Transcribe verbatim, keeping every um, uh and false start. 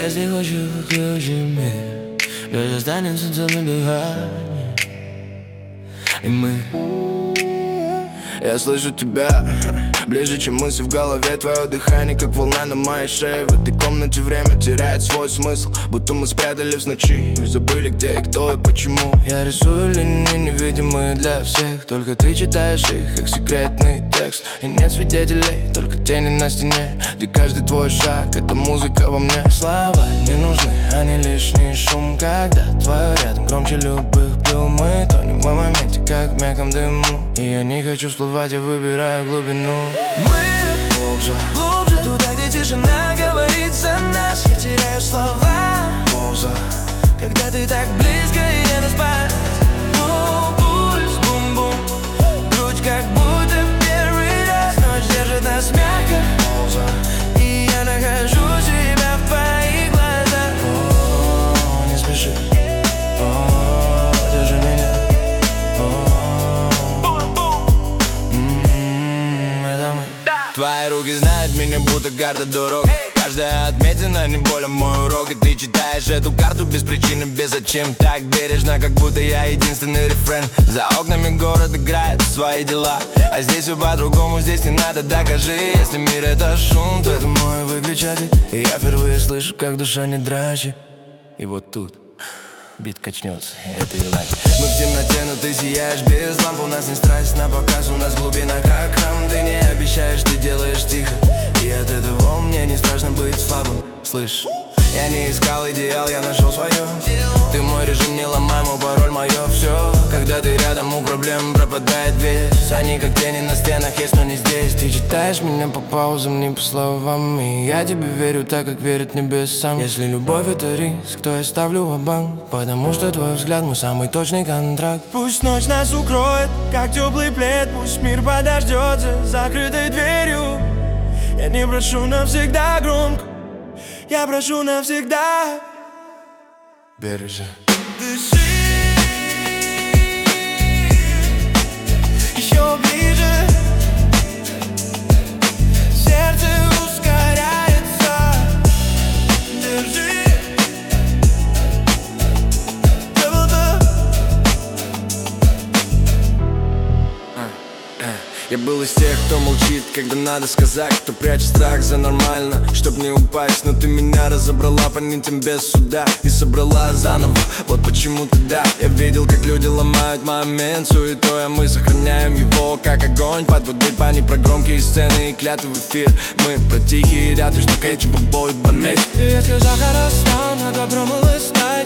Если хочешь, включи мир, лишь останется целым дыханием. И мы... Я слышу тебя ближе, чем мысли в голове. Твое дыхание, как волна на моей шее. В этой комнате время теряет свой смысл, будто мы спрятали в ночи и забыли, где и кто и почему. Я рисую линии невидимые для всех, только ты читаешь их, как секретный текст. И нет свидетелей, только тени на стене, где каждый твой шаг — это музыка во мне. Слова не нужны, они лишний шум, когда твое рядом громче любых пил. Мы тонем в моменте, как в мягком дыму, и я не хочу всплывать, я выбираю глубину. Мы глубже, глубже, туда, где тишина говорит за нас. Я теряю слова, Пауза. когда ты так близко, и я на спать. О, пульс, бум-бум, грудь как будто в первый раз. Ночь держит нас мягко, Пауза. и я нахожу себя в твоих глазах. О, не спеши, о, держи меня, о, м-м, это мы. Твои руки знают меня, будто карта дорог. Каждая отметина не более мой урок. И ты читаешь эту карту без причины, без зачем. Так бережно, как будто я единственный рефрен. За окнами город играет свои дела, а здесь все по-другому, здесь не надо, докажи. Если мир это шум, то это мой выключатель. И я впервые слышу, как душа не дрожит. И вот тут бит качнется, это и лайк. Мы в темноте, но ты сияешь без ламп. У нас не страсть на показ, у нас глубина как храм. Ты не обещаешь, ты делаешь тихо, и от этого мне не страшно быть слабым. Слышь, я не искал идеал, я нашел свое. Ты мой режим, не ломай мой пароль, мое все. Когда ты рядом, у проблем пропадает вес. Они как тени на стенах, есть, но не здесь. Ты читаешь меня по паузам, не по словам, и я тебе верю так, как верят небесам. Если любовь это риск, то я ставлю ва-банк, потому что твой взгляд мой самый точный контракт. Пусть ночь нас укроет, как теплый плед. Пусть мир подождет за закрытой дверью. Я не прошу навсегда громко, я прошу навсегда. Бережи. Дыши еще ближе, сердце ускоряется. Держи. Я был из тех, кто молчит, когда надо сказать, кто прячет страх за нормально, чтоб не упасть. Но ты меня разобрала по нитям без суда и собрала заново, вот почему тогда я видел, как люди ломают момент суетой, а мы сохраняем его, как огонь под водой. Пани про громкие сцены и клятвы в эфир. Мы про тихие ряды, что кетчупа будет помесь. Ты сказал, хорошо, на добром и лыстай.